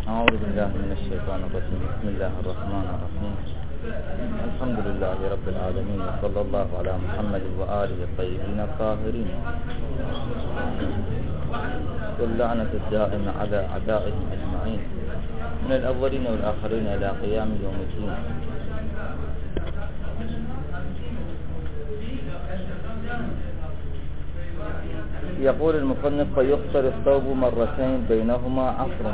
أعوذ بالله من الشيطان الرجيم. بسم الله الرحمن الرحيم. الحمد لله رب العالمين، وصلى الله على محمد وآله الطيبين الطاهرين، واللعنة الدائمة على أعدائهم أجمعين من الأولين والآخرين إلى قيام يوم الدين. يقول المصنف: فيغسل الثوب مرتين بينهما عصر.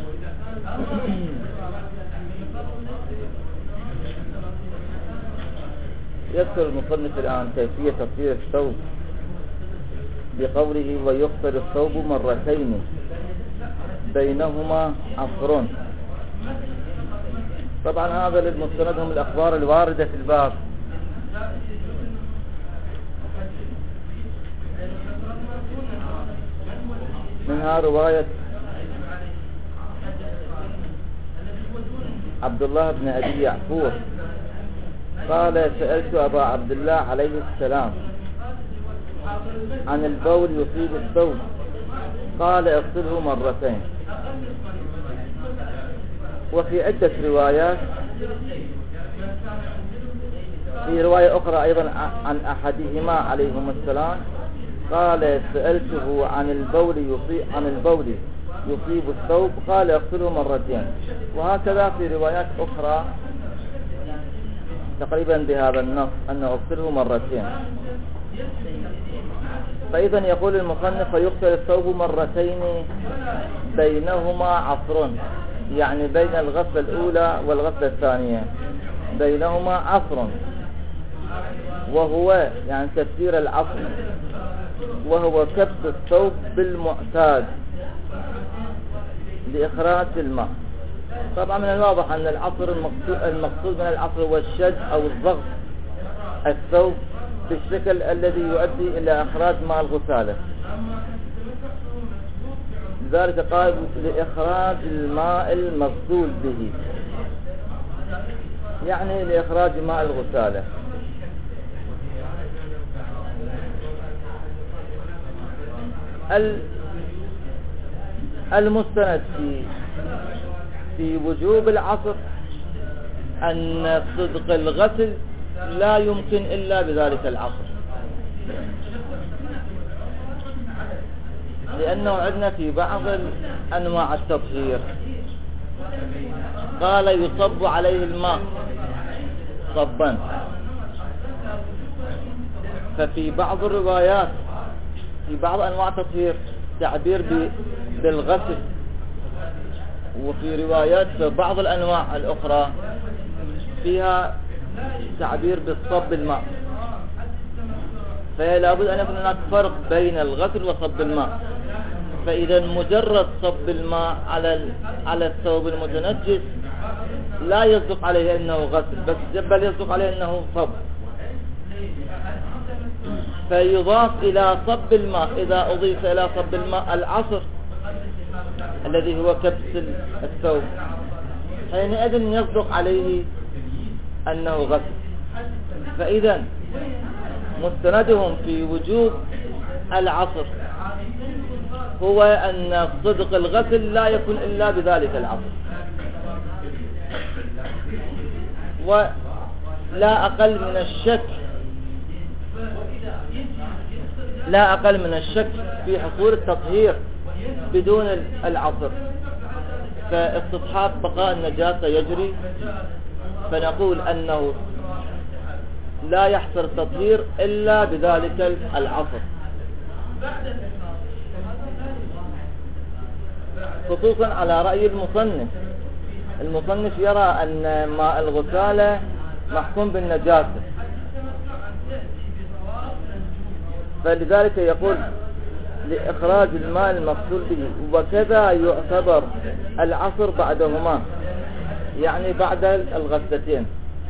يذكر المصنف الآن كيفية تطهير الثوب بقوله: ويغسل الثوب مرتين بينهما عصر. طبعا هذا للمستند هم الأخبار الواردة في الباب، منها رواية عبد الله بن أبي يعفور قال: سألت أبا عبد الله عليه السلام عن البول يصيب الثوب، قال: اغسله مرتين. وفي عدة روايات، في رواية أخرى أيضا عن أحدهما عليهما السلام قال: سألته عن البول يصيب الثوب، قال: اغسله مرتين. وهكذا في روايات أخرى تقريبا بهذا النص أنه اغسله مرتين. فإذا يقول المصنف: فيغسل الثوب مرتين بينهما عصر، يعني بين الغسلة الأولى والغسلة الثانية بينهما عصر، وهو يعني تفسير العصر وهو كبس الثوب بالمعتاد لإخراج الماء. طبعا من الواضح أن العصر المقصود من العصر هو الشد أو الضغط الثوب بالشكل الذي يؤدي إلى إخراج ماء الغسالة. لذلك قال: لإخراج الماء المغسول به، يعني لإخراج ماء الغسالة. المستند في وجوب العصر أن صدق الغسل لا يمكن إلا بذلك العصر، لأنه عندنا في بعض أنواع التطهير قال: يصب عليه الماء صبا. ففي بعض الروايات في بعض أنواع التطهير تعبير بالغسل، وفي روايات في بعض الأنواع الأخرى فيها تعبير بالصب الماء. فلا بد أن يكون هناك فرق بين الغسل وصب الماء. فإذا مجرد صب الماء على الثوب المتنجس لا يصدق عليه أنه غسل، بل يصدق عليه أنه صب. فيضاف إلى صب الماء، إذا أضيف إلى صب الماء العصر الذي هو كبس الثوب، حينئذ يصدق عليه أنه غسل. فإذا مستندهم في وجوب العصر هو أن صدق الغسل لا يكون إلا بذلك العصر، ولا أقل من الشك في حصول التطهير بدون العصر. فاستصحاب بقاء النجاسة يجري، فنقول أنه لا يحصل التطهير إلا بذلك العصر، خصوصا على رأي المصنف يرى أن ماء الغسالة محكوم بالنجاسة، فلذلك يقول: لإخراج الماء المغسول به. وكذا يعتبر العصر بعدهما، يعني بعد الغسلتين.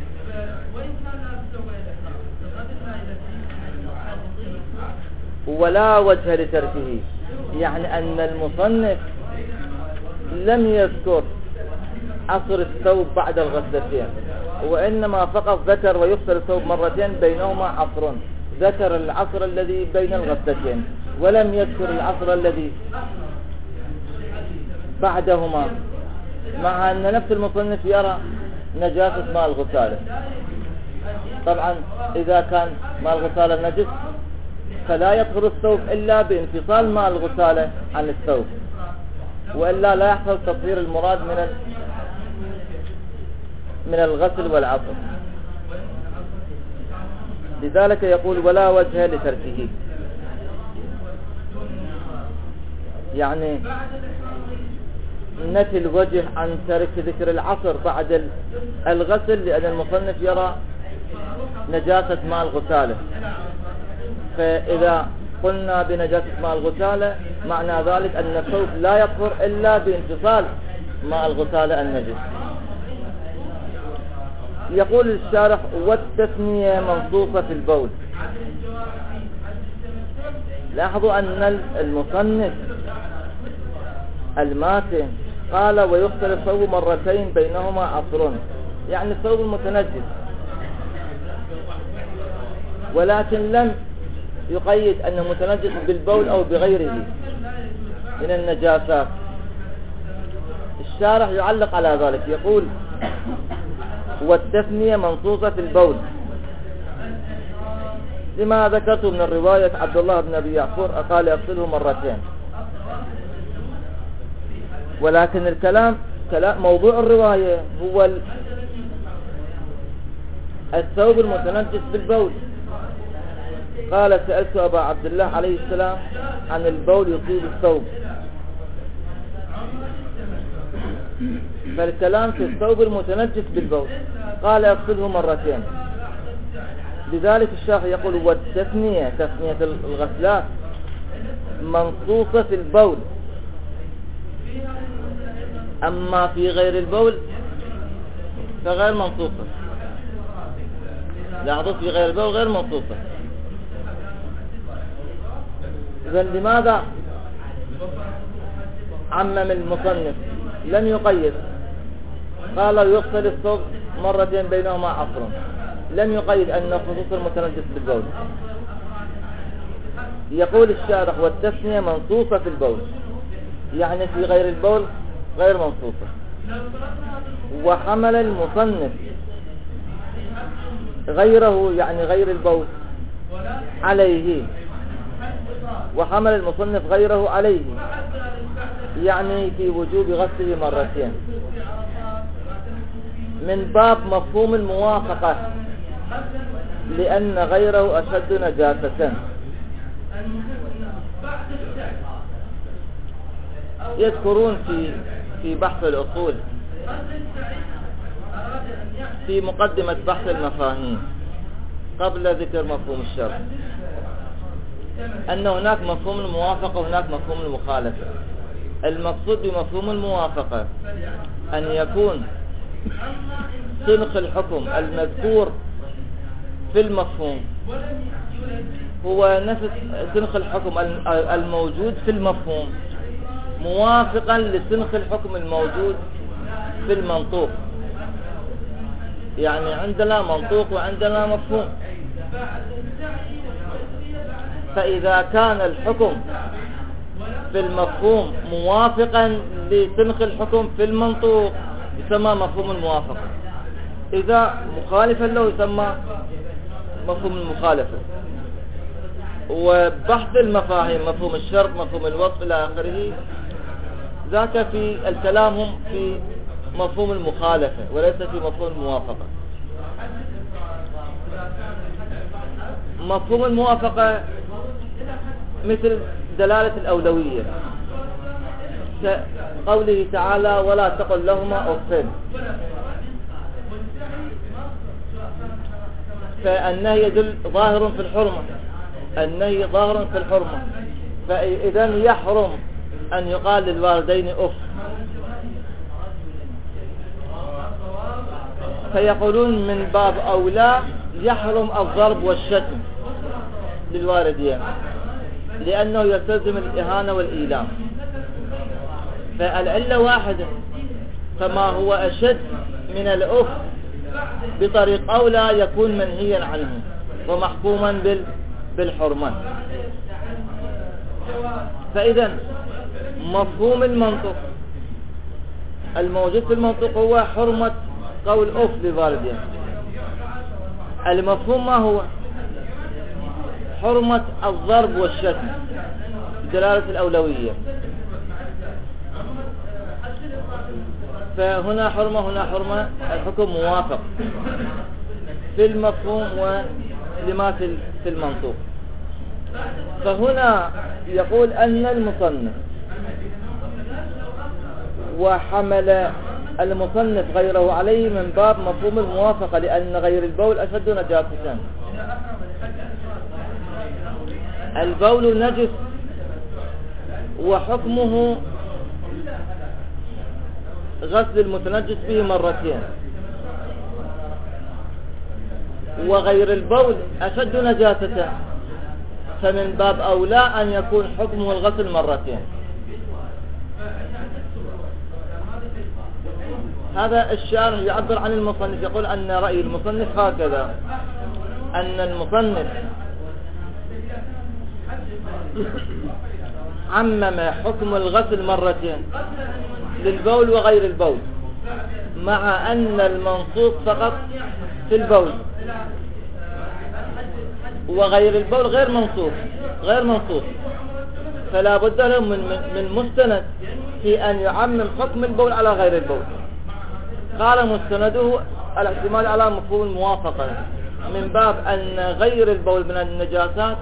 ولا وجه لتركه، يعني أن المصنف لم يذكر عصر الثوب بعد الغسلتين، وإنما فقط ذكر: ويغسل الثوب مرتين بينهما عصر. ذكر العصر الذي بين الغسلتين ولم يذكر العصر الذي بعدهما. مع أن نفس المصنف يرى نجاسة ماء الغسالة. طبعا إذا كان ماء الغسالة نجس فلا يطهر الثوب إلا بانفصال ماء الغسالة عن الثوب، وإلا لا يحصل تطهير المراد من الغسل والعطر. لذلك يقول ولا وجه لتركه، يعني نفي الوجه عن ترك ذكر العصر بعد الغسل، لأن المصنف يرى نجاسة ماء الغسالة. فإذا قلنا بنجاسة ماء الغسالة معنى ذلك أن الثوب لا يطهر إلا بانفصال ماء الغسالة النجس. يقول الشارح والتثنية منصوصة في البول. لاحظوا أن المصنف الماتن قال ويغسل الثوب مرتين بينهما عصر، يعني الثوب المتنجس، ولكن لم يقيد أنه متنجس بالبول أو بغيره من النجاسات. الشارح يعلق على ذلك يقول والتثنية منصوصة في البول لما ذكرته من الرواية عبد الله بن أبي يعفور قال يغسله مرتين. ولكن الكلام موضوع الرواية هو الثوب المتنجس بالبول. قال سألت أبا عبد الله عليه السلام عن البول يصيب الثوب، فالكلام في الثوب المتنجس بالبول، قال يغسله مرتين. لذلك الشارح يقول والتثنية تثنية الغسلات منصوصة في البول، أما في غير البول فغير منصوصة. لاحظوا في غير البول غير منصوصة. إذن لماذا عمم المصنف لم يقيد؟ قال يغسل الثوب مرتين بينهما عصر، لم يقيد أن خصوص المتنجس بالبول. يقول الشارح والتثنية منصوصة في البول، يعني في غير البول غير منصوصة. وحمل المصنف غيره، يعني غير البول، عليه، وحمل المصنف غيره عليه، يعني في وجوب غسله مرتين، من باب مفهوم الموافقة، لأن غيره أشد نجاسة. يذكرون في بحث الأصول في مقدمة بحث المفاهيم قبل ذكر مفهوم الشرع أن هناك مفهوم الموافقة وهناك مفهوم المخالفة. المقصود بمفهوم الموافقة أن يكون سنخ الحكم المذكور في المفهوم هو نفس سنخ الحكم الموجود في المفهوم، موافقا لسنخ الحكم الموجود في المنطوق. يعني عندنا منطوق وعندنا مفهوم، فإذا كان الحكم في المفهوم موافقا لسنخ الحكم في المنطوق يسمى مفهوم الموافقة، إذا مخالفا له يسمى مفهوم المخالفة. وبحث المفاهيم مفهوم الشرط مفهوم الوصف إلى آخره ذاك في الكلام هم في مفهوم المخالفة وليس في مفهوم الموافقة. مفهوم الموافقة مثل دلالة الأولوية كقوله تعالى ولا تقل لهما أف، فالنهي يدل ظاهر في الحرمة، النهي ظاهر في الحرمة، فإذا يحرم أن يقال للوالدين أف. فيقولون من باب أولى يحرم الضرب والشتم للوالدين لأنه يستلزم الإهانة والإيلام، فالعلة واحدة، فما هو أشد من الأف بطريق أولى يكون منهيا عنه ومحكوما بالحرمة. فإذا مفهوم المنطق الموجود في المنطق هو حرمة قول أف للوالدين. المفهوم ما هو؟ حرمة الضرب والشتم، دلالة الأولوية. فهنا حرمة هنا حرمة، الحكم موافق في المفهوم ولما في المنطوق. فهنا يقول أن المصنف وحمل المصنف غيره عليه من باب مفهوم الموافقة، لأن غير البول أشد نجاسة. البول نجس وحكمه غسل المتنجس به مرتين، وغير البول أشد نجاسة، فمن باب أولى أن يكون حكمه الغسل مرتين. هذا الشارح يعبر عن المصنف، يقول أن رأي المصنف هكذا، أن المصنف عمم حكم الغسل مرتين للبول وغير البول، مع أن المنصوص فقط في البول، وغير البول غير منصوص، فلا بد له من مستند في أن يعمم حكم البول على غير البول. قال مستنده الاحتمال على مفهوم الموافقة، من باب أن غير البول من النجاسات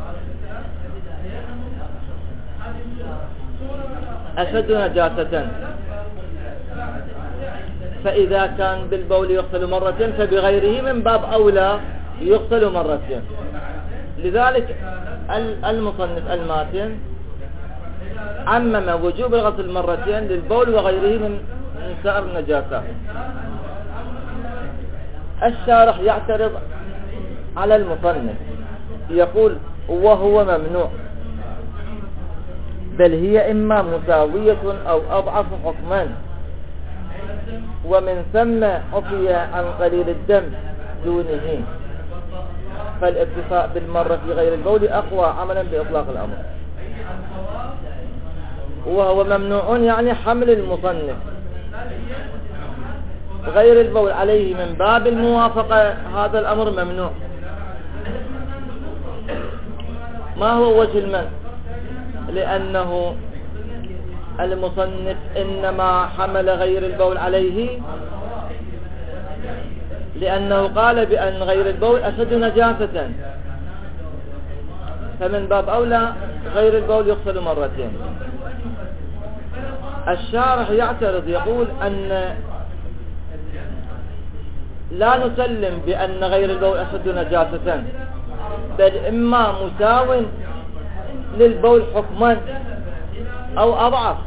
أشد نجاسة، فإذا كان بالبول يغسل مرتين فبغيره من باب أولى يغسل مرتين. لذلك المصنف الماتن عمم وجوب الغسل مرتين للبول وغيره من سائر النجاسات. الشارح يعترض على المصنف، يقول وهو ممنوع، بل هي إما مساوية أو أضعف حكما، ومن ثم عفي عن قليل الدم دونه، فالاكتفاء بالمرة في غير البول أقوى عملا بإطلاق الأمر. وهو ممنوع يعني حمل المصنف غير البول عليه من باب الموافقة، هذا الأمر ممنوع. ما هو وجه المنع؟ لأنه المصنف إنما حمل غير البول عليه لأنه قال بأن غير البول أشد نجاسة، فمن باب أولى غير البول يغسل مرتين. الشارح يعترض، يقول أن لا نسلم بأن غير البول أشد نجاسة، بل إما مساو للبول حكما أو أضعف.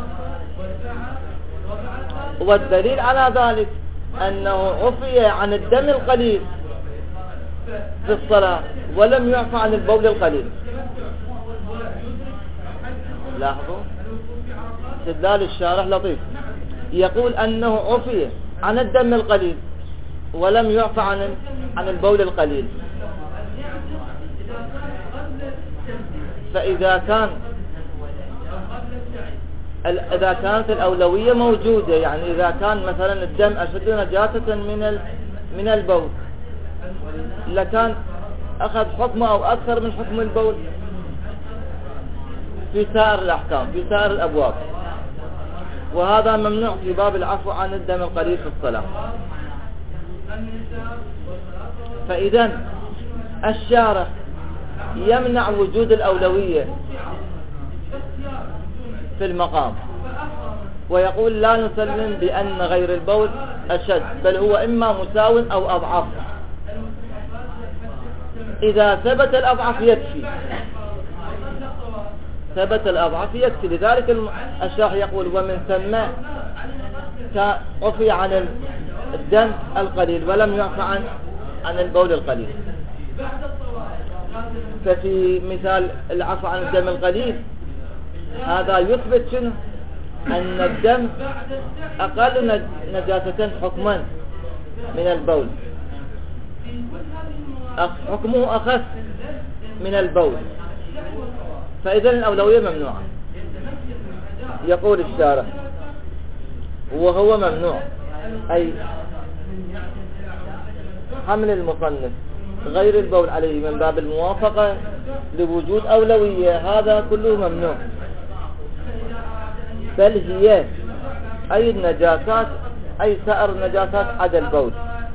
والدليل على ذلك أنه عفي عن الدم القليل في الصلاة ولم يعفى عن البول القليل. لاحظوا استدلال الشارح لطيف، يقول أنه عفي عن الدم القليل ولم يعفى عن البول القليل. فإذا كانت الأولوية موجودة، يعني إذا كان مثلا الدم أشد نجاسة من البول، لكان أخذ حكمه أو أكثر من حكم البول في سائر الأحكام، في سائر الأبواب، وهذا ممنوع في باب العفو عن الدم القليل في الصلاة. فإذا الشارح يمنع وجود الأولوية في المقام، ويقول لا نسلم بأن غير البول أشد، بل هو إما مساو أو أضعف. إذا ثبت الأضعف يكفي، ثبت الأضعف يكفي. لذلك الشارح يقول ومن ثم عفي عن الدم القليل ولم يعفى عن البول القليل. ففي مثال العفو عن الدم القليل هذا يثبت شنو؟ أن الدم أقل نجاسة حكما من البول، حكمه أخف من البول، فإذا الأولوية ممنوعة. يقول الشارح وهو ممنوع، أي حمل المصنف غير البول عليه من باب الموافقة لوجود أولوية، هذا كله ممنوع. بل هي أي النجاسات، أي سائر النجاسات عدا البول،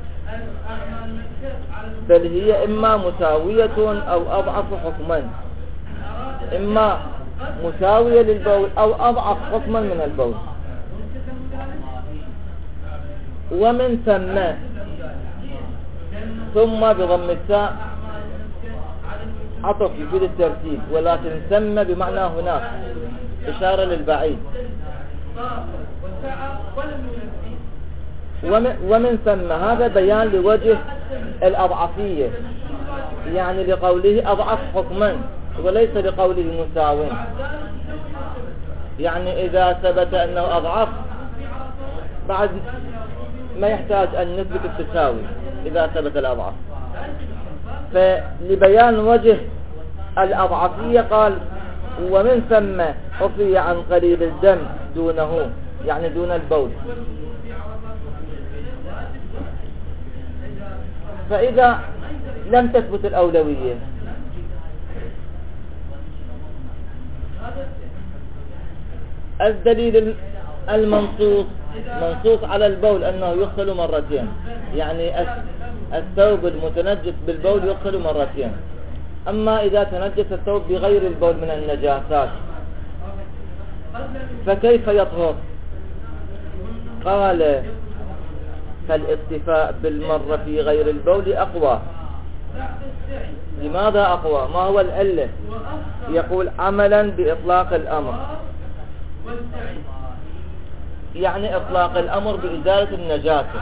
بل هي إما مساوية أو أضعف حكما، إما مساوية للبول أو أضعف حكما من البول. ومن ثم بضم التاء عطف يفيد الترتيب، ولكن ثم بمعنى هناك إشارة للبعيد. ومن ثم هذا بيان لوجه الأضعفية، يعني لقوله أضعف حكما وليس لقوله مساو. يعني إذا ثبت أنه أضعف بعد ما يحتاج أن نثبت التساوي إذا ثبت الأضعف. فلبيان وجه الأضعفية قال ومن ثم عفي عن قليل الدم دونه، يعني دون البول. فإذا لم تثبت الأولوية الدليل المنصوص على البول أنه يغسل مرتين، يعني الثوب المتنجس بالبول يغسل مرتين. أما إذا تنجس الثوب بغير البول من النجاسات فكيف يطهر؟ قال فالاكتفاء بالمرة في غير البول أقوى. لماذا أقوى؟ ما هو العلة؟ يقول عملا بإطلاق الأمر، يعني إطلاق الأمر بإزالة النجاسة.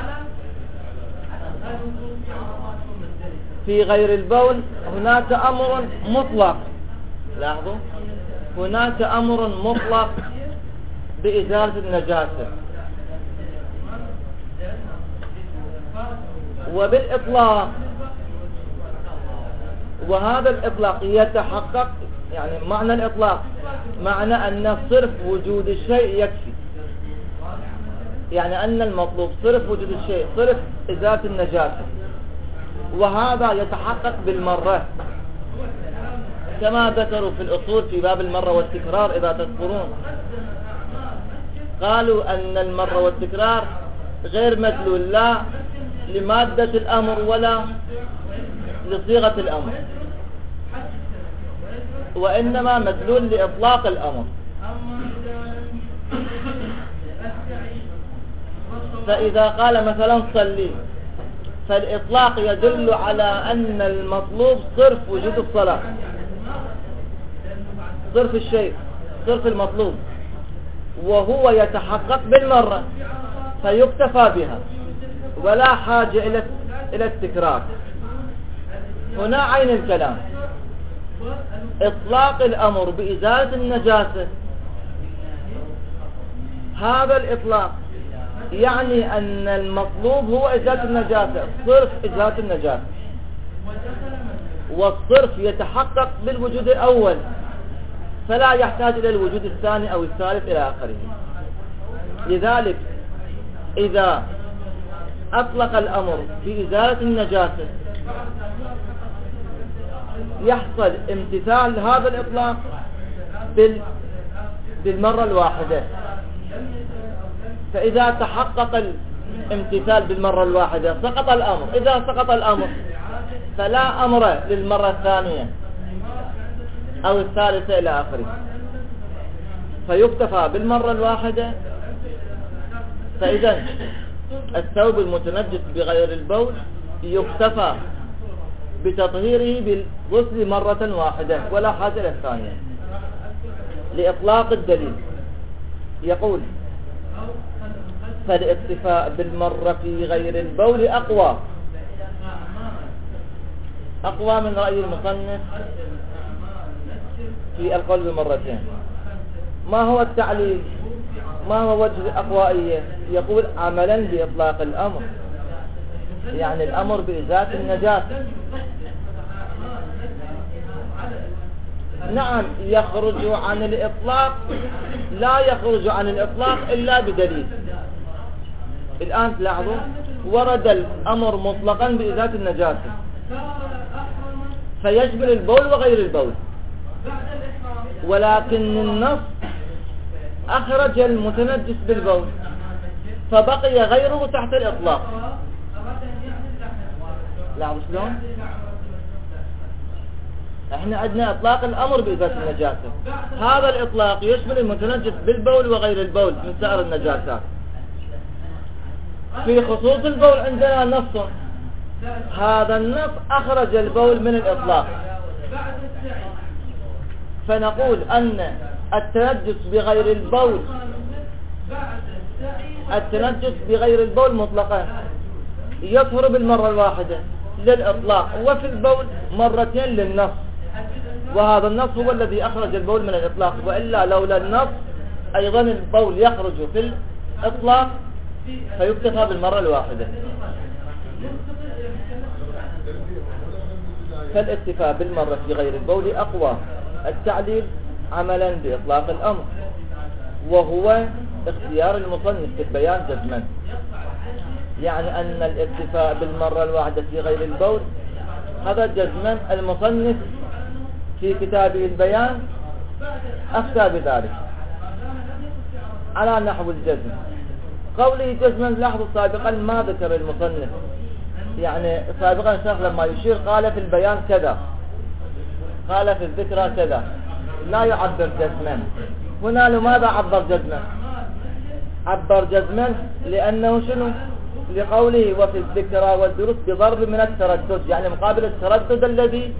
في غير البول هناك أمر مطلق، لاحظوا، هناك أمر مطلق بإزالة النجاسة، وبالإطلاق، وهذا الإطلاق يتحقق، يعني معنى الإطلاق معنى أن صرف وجود الشيء يكفي، يعني أن المطلوب صرف وجود الشيء، صرف إزالة النجاسة، وهذا يتحقق بالمرة كما ذكروا في الأصول في باب المرة والتكرار. إذا تذكرون قالوا أن المرة والتكرار غير مدلول لا لمادة الأمر ولا لصيغة الأمر، وإنما مدلول لإطلاق الأمر. فإذا قال مثلا صلي، فالإطلاق يدل على أن المطلوب صرف وجود الصلاة، صرف الشيء، صرف المطلوب، وهو يتحقق بالمرة فيكتفى بها ولا حاجة إلى التكرار. هنا عين الكلام، إطلاق الأمر بإزالة النجاسة، هذا الإطلاق يعني أن المطلوب هو إزالة النجاسة، صرف إزالة النجاسة، والصرف يتحقق بالوجود الأول فلا يحتاج إلى الوجود الثاني أو الثالث إلى آخره. لذلك إذا أطلق الأمر في إزالة النجاسة يحصل امتثال هذا الإطلاق بالمرة الواحدة. فإذا تحقق الامتثال بالمرة الواحدة سقط الأمر. إذا سقط الأمر فلا أمر للمرة الثانية أو الثالثة إلى آخره، فيكتفى بالمرة الواحدة. فإذا الثوب المتنجس بغير البول يكتفى بتطهيره بالغسل مرة واحدة ولا حاجة إلى الثانية لإطلاق الدليل. يقول فالاكتفاء بالمرة في غير البول أقوى من رأي المصنف في القول بمرتين. ما هو التعليل؟ ما هو وجه الأقوائية؟ يقول عملا بإطلاق الأمر، يعني الأمر بإزالة النجاسة. نعم يخرج عن الإطلاق، لا يخرج عن الإطلاق إلا بدليل. الآن تلاحظوا ورد الأمر مطلقا بإزالة النجاسة فيشمل البول وغير البول، ولكن النص أخرج المتنجس بالبول فبقي غيره تحت الإطلاق. لاحظوا شلون؟ احنا عندنا اطلاق الامر بإزالة النجاسة، هذا الاطلاق يشمل المتنجس بالبول وغير البول من سائر النجاسات. في خصوص البول عندنا نص، هذا النص اخرج البول من الاطلاق، فنقول ان التنجس بغير البول مطلقا يطهر بالمرة الواحدة للإطلاق، وفي البول مرتين للنص، وهذا النص هو الذي أخرج البول من الإطلاق، وإلا لولا النص أيضا البول يخرج في الإطلاق فيكتفى بالمرة الواحدة. فالاكتفاء بالمرة في غير البول أقوى التعليل عملا بإطلاق الأمر، وهو اختيار المصنف في البيان جزما، يعني أن الاكتفاء بالمرة الواحدة في غير البول هذا جزما المصنف في كتابه البيان أفتى بذلك على نحو الجزم. قوله جزما لاحظوا سابقا ما ذكر المصنف، يعني سابقا الشيخ لما يشير قال في البيان كذا، قال في الذكرى كذا، لا يعبر جزما. هنا لماذا عبر جزما؟ عبر جزما لأنه شنو؟ لقوله وفي الذكرى والدروس بضرب من التردد، يعني مقابل التردد الذي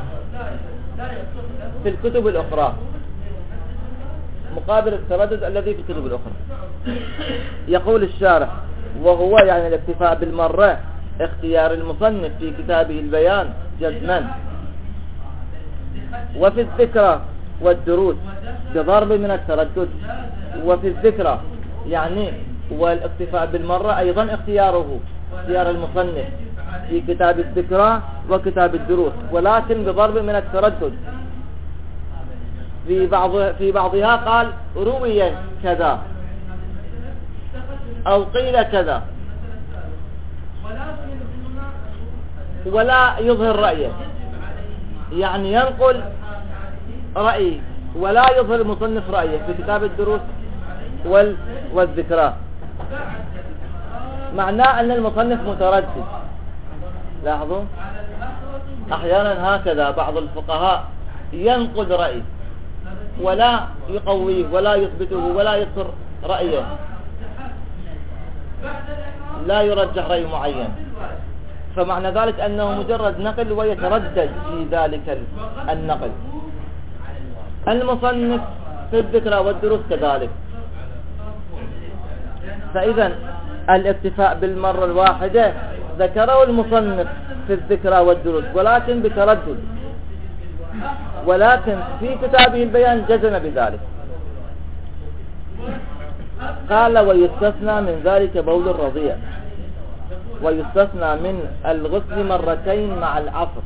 في الكتب الأخرى، مقابل التردد الذي في الكتب الأخرى. يقول الشارح وهو يعني الاكتفاء بالمرة اختيار المصنف في كتابه البيان جزما، وفي الذكرى والدروس بضرب من التردد. وفي الذكرى يعني والاكتفاء بالمرة أيضا اختيار المصنف في كتاب الذكرى وكتاب الدروس، ولكن بضرب من التردد. في بعضها قال روي كذا أو قيل كذا، ولا يظهر رأيه، يعني ينقل رأي ولا يظهر المصنف رأيه في كتاب الدروس والذكرى، معناه أن المصنف متردد. لاحظوا أحيانا هكذا بعض الفقهاء ينقل رأي ولا يقويه ولا يثبته ولا يذكر رأيه، لا يرجح رأي معين، فمعنى ذلك أنه مجرد نقل ويتردد في ذلك النقل. المصنف في الذكرى والدروس كذلك. فإذا الاكتفاء بالمرة الواحدة ذكره المصنف في الذكرى والدروس ولكن بتردد، ولكن في كتابه البيان جزم بذلك. قال ويستثنى من ذلك بول الرضيع، ويستثنى من الغسل مرتين مع العصر،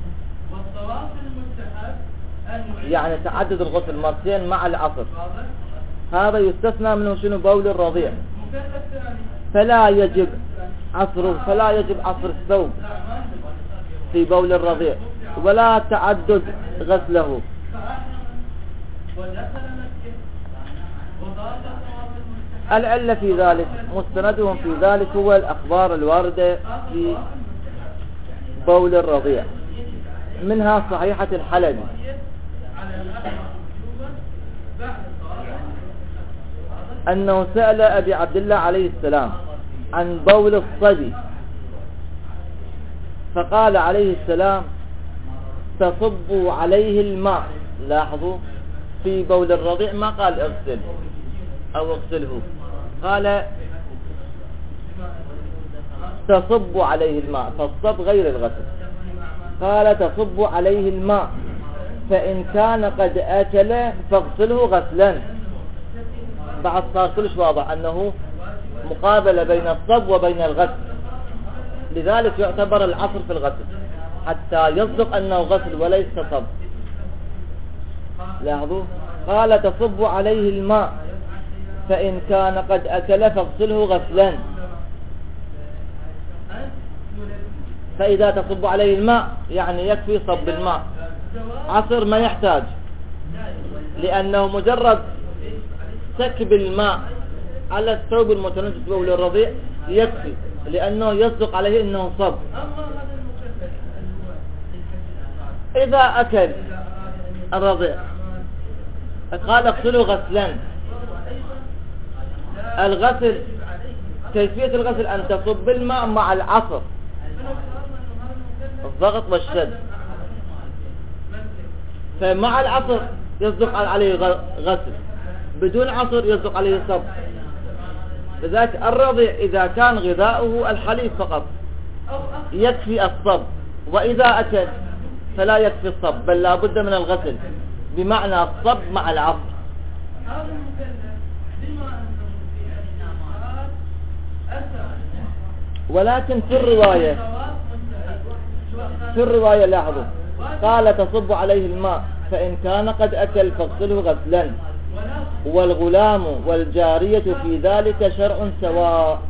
يعني تعدد الغسل مرتين مع العصر، هذا يستثنى منه شنو؟ بول الرضيع. فلا يجب عصر الثوب في بول الرضيع ولا تعدد غسله. العلة في ذلك مستندهم في ذلك هو الأخبار الواردة في بول الرضيع، منها صحيحة الحلبي أنه سأل أبي عبد الله عليه السلام عن بول الصبي، فقال عليه السلام تصب عليه الماء. لاحظوا في بول الرضيع ما قال اغسل أو اغسله، قال تصب عليه الماء، فالصب غير الغسل. قال تصب عليه الماء فإن كان قد أكل فاغسله غسلا. بعد صار كلش واضح أنه مقابلة بين الصب وبين الغسل، لذلك يعتبر العصر في الغسل حتى يصدق أنه غسل وليس صب. لاحظوا قال تصب عليه الماء فإن كان قد أكل فاغسله غسلا. فإذا تصب عليه الماء يعني يكفي صب الماء. عصر ما يحتاج، لأنه مجرد سكب الماء على الثوب المتنجس بول الرضيع يكفي، لأنه يصدق عليه أنه صب. إذا أكل الرضيع قال اغسله غسلا. الغسل كيفية الغسل أن تصب الماء مع العصر، الضغط والشد، فمع العصر يصدق عليه غسل، بدون عصر يصدق عليه صب. لذلك الرضيع إذا كان غذاؤه الحليب فقط يكفي الصب، وإذا أكل فلا يكفي الصب، بل لا بد من الغسل، بمعنى الصب مع العصر. ولكن في الرواية لاحظوا قال تصب عليه الماء، فإن كان قد أكل فاغسله غسلا، والغلام والجارية في ذلك شرع سواء.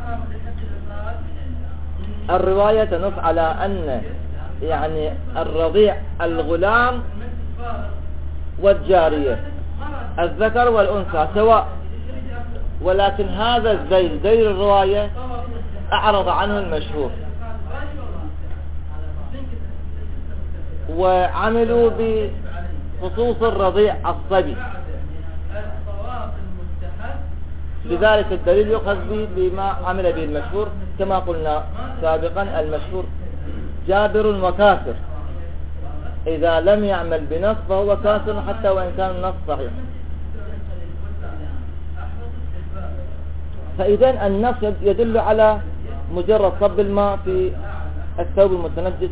الرواية تنص على أن يعني الرضيع الغلام والجارية الذكر والأنثى سواء، ولكن هذا الذيل ذيل الرواية أعرض عنه المشهور، وعملوا بخصوص الرضيع الصبي. لذلك الدليل يؤخذ به بما عمل به المشهور، كما قلنا سابقا المشهور جابر وكافر، إذا لم يعمل بنص فهو كافر حتى وإن كان النص صحيح. فإذا النص يدل على مجرد صب الماء في الثوب المتنجس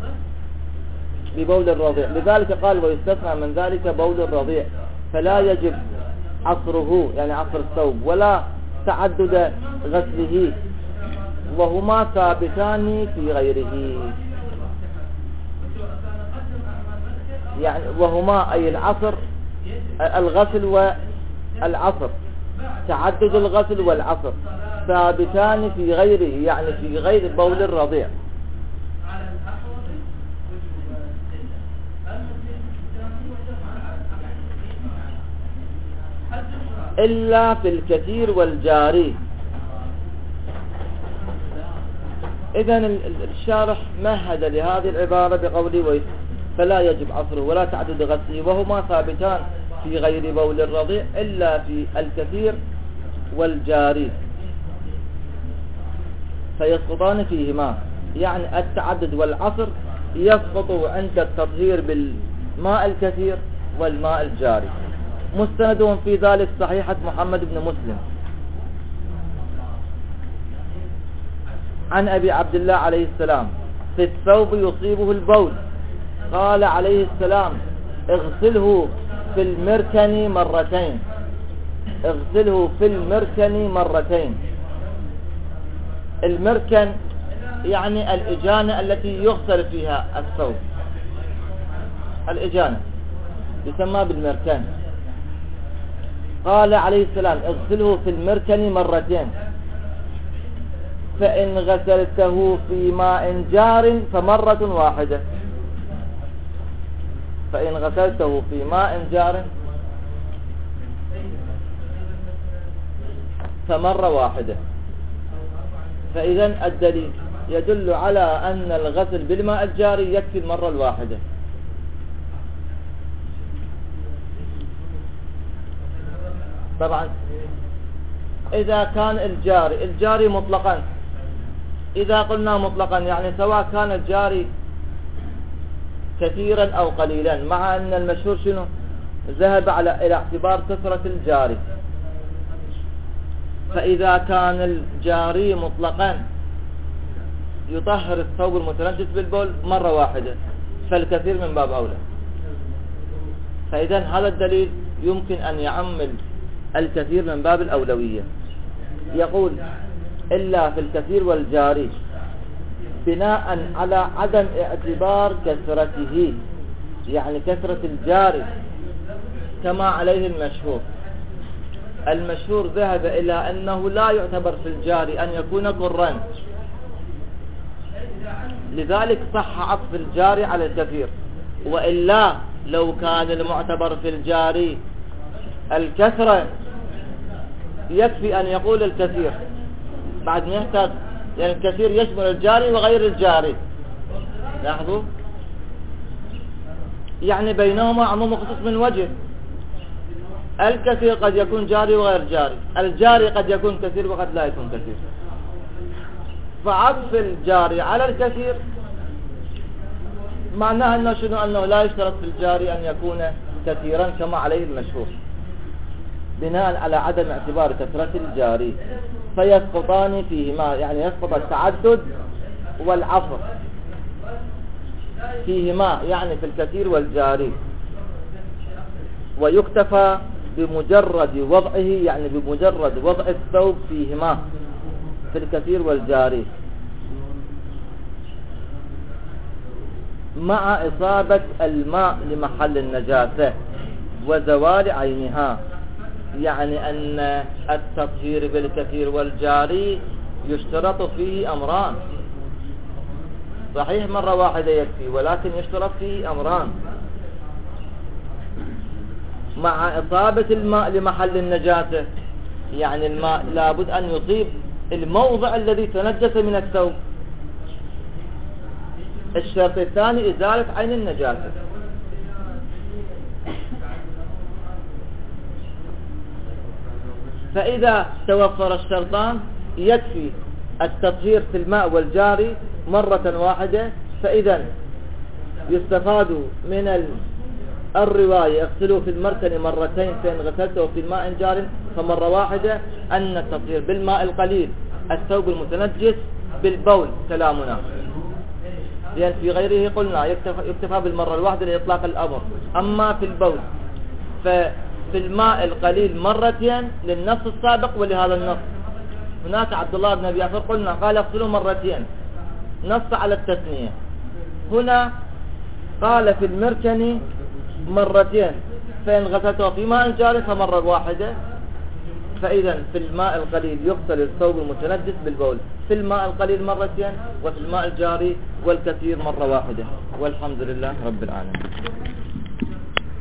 ببول الرضيع. لذلك قال ويستثنى من ذلك بول الرضيع، فلا يجب عصره يعني عصر الثوب ولا تعدد غسله، وهما ثابتان في غيره. يعني وهما أي العصر الغسل والعصر، تعدد الغسل والعصر ثابتان في غيره، يعني في غير بول الرضيع. إلا في الكثير والجاري. إذن الشارح مهد لهذه العبارة بقوله فلا يجب عصره ولا تعدد غسله، وهما ثابتان في غير بول الرضيع إلا في الكثير والجاري، فيسقطان فيهما. يعني التعدد والعصر يسقط عند التطهير بالماء الكثير والماء الجاري. مستندهم في ذلك صحيحة محمد بن مسلم عن أبي عبد الله عليه السلام في الثوب يصيبه البول، قال عليه السلام اغسله في المركن مرتين، اغسله في المركن مرتين. المركن يعني الإجانة التي يغسل فيها الثوب، الإجانة يسمى بالمركن. قال عليه السلام اغسله في المركن مرتين، فإن غسلته في ماء جار فمرة واحدة، فإن غسلته في ماء جار فمرة واحدة. فإذا الدليل يدل على أن الغسل بالماء الجاري يكفي المرة الواحدة. طبعا إذا كان الجاري مطلقا، إذا قلنا مطلقا يعني سواء كان الجاري كثيرا أو قليلا، مع أن المشهور شنو ذهب إلى اعتبار كثرة الجاري. فإذا كان الجاري مطلقا يطهر الثوب المتنجس بالبول مرة واحدة، فالكثير من باب أولى. فإذا هذا الدليل يمكن أن يعمل الكثير من باب الأولوية. يقول إلا في الكثير والجاري بناء على عدم اعتبار كثرته، يعني كثرة الجاري كما عليه المشهور. المشهور ذهب إلى أنه لا يعتبر في الجاري أن يكون قران، لذلك صح عطف الجاري على الكثير. وإلا لو كان المعتبر في الجاري الكثرة يكفي أن يقول الكثير بعد ما يحتاج، يعني الكثير يشمل الجاري وغير الجاري. لاحظوا يعني بينهما عموم وخصوص من وجه. الكثير قد يكون جاري وغير جاري، الجاري قد يكون كثير وقد لا يكون كثير. فعطف الجاري على الكثير معناها أنه شنو؟ أنه لا يشترط في الجاري أن يكون كثيرا كما عليه المشهور، بناء على عدم اعتبار كثرة الجاري، فيسقطان فيهما، يعني يسقط التعدد والعفر فيهما، يعني في الكثير والجاري. ويكتفى بمجرد وضعه، يعني بمجرد وضع الثوب فيهما في الكثير والجاري، مع إصابة الماء لمحل النجاسة وزوال عينها. يعني أن التطهير بالكثير والجاري يشترط فيه أمران. صحيح مرة واحدة يكفي، ولكن يشترط فيه أمران: مع إصابة الماء لمحل النجاسة، يعني الماء لابد أن يصيب الموضع الذي تنجس من الثوب. الشرط الثاني إزالة عين النجاسة. فإذا توفر الشرطان يكفي التطهير في الماء والجاري مرة واحدة. فإذا يستفاد من الرواية اغسلوا في المركن مرتين فإن غسلته في الماء جار فمرة واحدة، أن التطهير بالماء القليل الثوب المتنجس بالبول كلامنا، لأن في غيره قلنا يكتفى بالمرة الواحدة لإطلاق الأمر. أما في البول ففي الماء القليل مرتين للنص السابق ولهذا النص. هناك عبد الله بن أبي جعفر قلنا قال اغسلوا مرتين، نص على التثنية. هنا قال في المركن مرتين فإن غسلته في ماء جار فمرة واحدة. فإذا في الماء القليل يغسل الثوب المتنجس بالبول، في الماء القليل مرتين، وفي الماء الجاري والكثير مرة واحدة. والحمد لله رب العالمين.